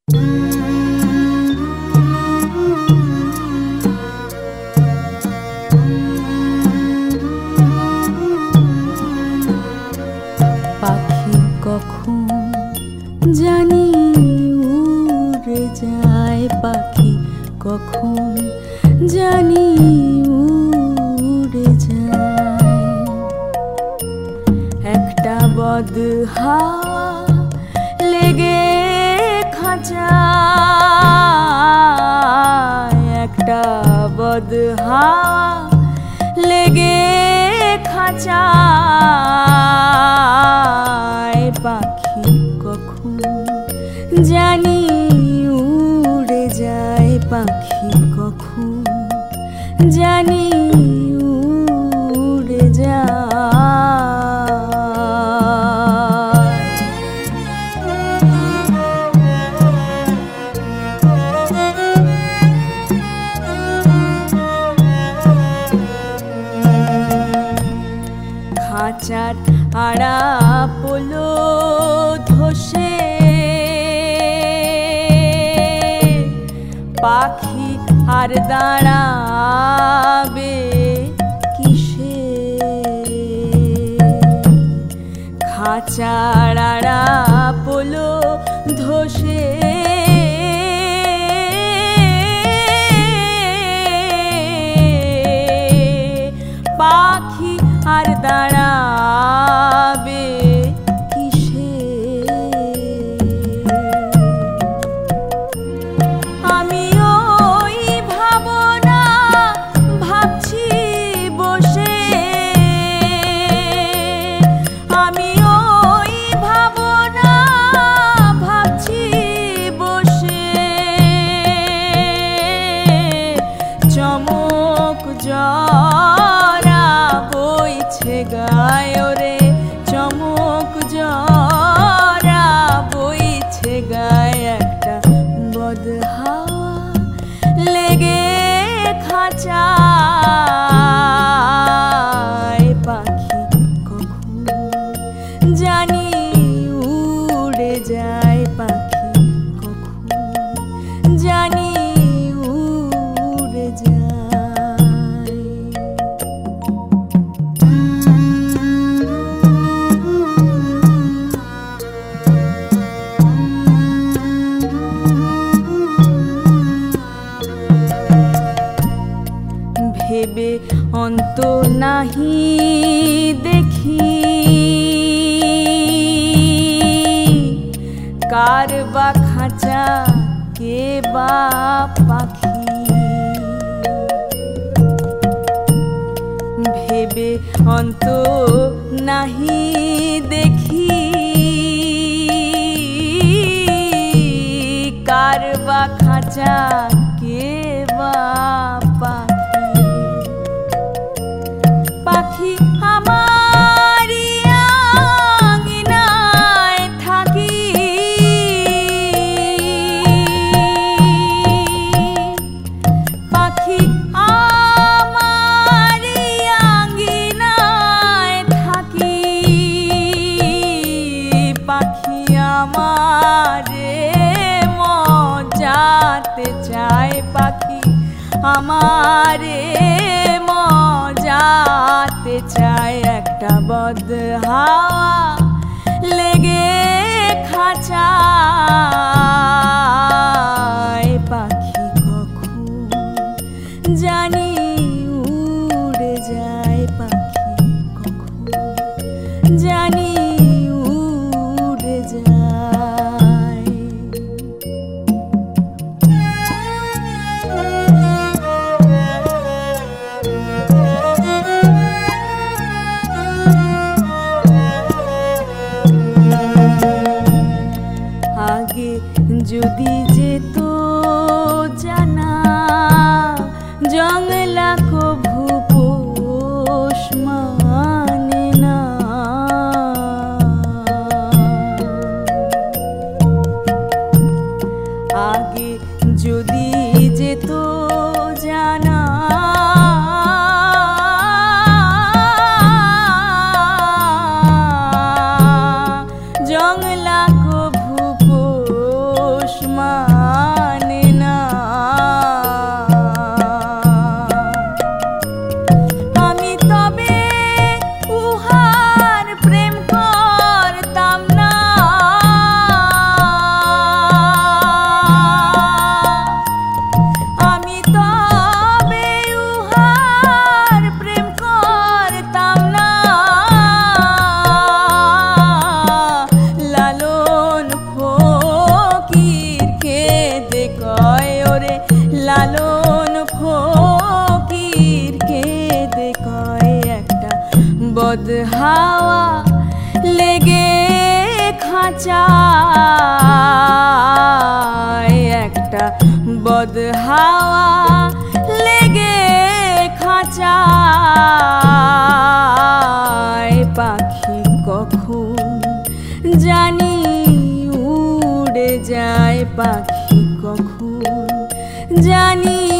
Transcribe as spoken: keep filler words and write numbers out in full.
পাখি কখন জানি উড়ে যায়, পাখি কখন জানি উড়ে যায়। একটা বদহাওয়া লেগে খাঁচায়, একটা বদহাওয়া লেগে খাঁচায়। পাখি কখন জানি উড়ে যায়, পাখি কখন জানি উড়ে যায়। খাঁচার আড়া পোলো ধসে পাখি আর দাঁড়াবে কিসে? খাঁচার আড়া পোলো ধসে পাখি আর দাঁড়াবে কিসে? আমি ওই ভাবনা ভাবছি বসে, আমি ওই ভাবনা ভাবছি বসে। চমক জরা বইছে গায় রে, চমক জরা বইছে গায়। একটা বদহাওয়া লেগে খাঁচায়, পাখি কখন জানি উড়ে যায়, পাখি কখন জানি উড়ে যায়। ভেবে অন্ত নাহি দেখি কার বা খাঁচা কে বা পাখি। ভেবে অন্ত নাহি দেখি কার বা খাঁচা কে বা পাখি। পাখি আমারি আঙিনায় থাকি, পাখি আমারি আঙিনায় থাকি। পাখি আমারে মজাতে চায়, পাখি আমারে মজাতে চায়। একটা বদহাওয়া লেগে খাঁচায়, পাখি কখন জানি উড়ে যায়, পাখি কখন জানি উড়ে যায়। আগে যদি যেত জানা জংলা কভু পোষ মানে না। আগে যদি যেত জানা জংলা কভু পোষ ফকির কেঁদে কয় ওরে লালন ফকির কেঁদে কয় একটা বদ হাওয়া লেগে খাঁচায়, একটা বদ হাওয়া লেগে খাঁচায়। পাখি কখন জানি উড়ে যায়, পাখি কখন জানি